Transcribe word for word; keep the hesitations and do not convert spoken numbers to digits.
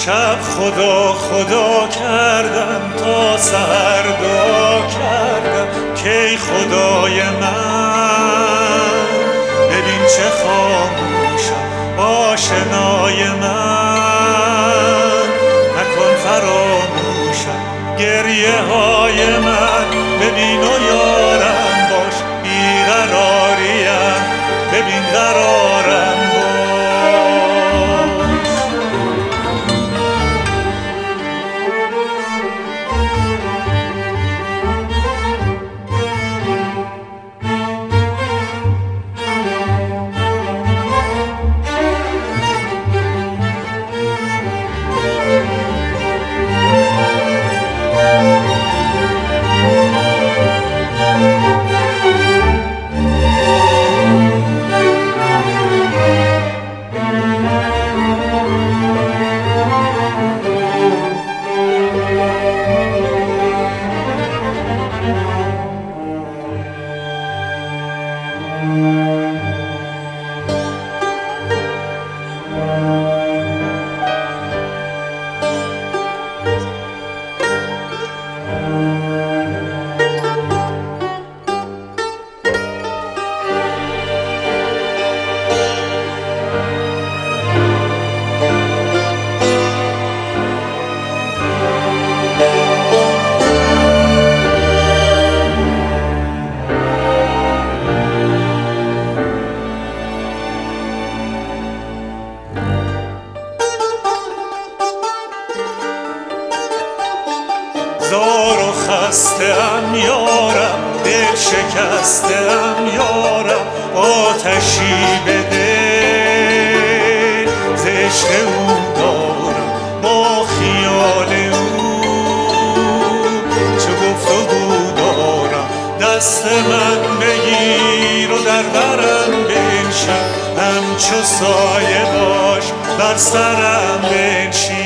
شب خدا خدا کردم تا سحر دعا کردم که ای خدای من ببین چه خاموشم آشنای من نکن فراموشم گریه های من ببین و یارم باش بیقراریم ببین قرارم زار و خسته ام یارم دل شکسته ام یارم آتشی بده ز عشق او دارم با خیال او چه گفتگو دارم دست من بگیر و در برم بنشین همچو سایه باش بر سرم بنشین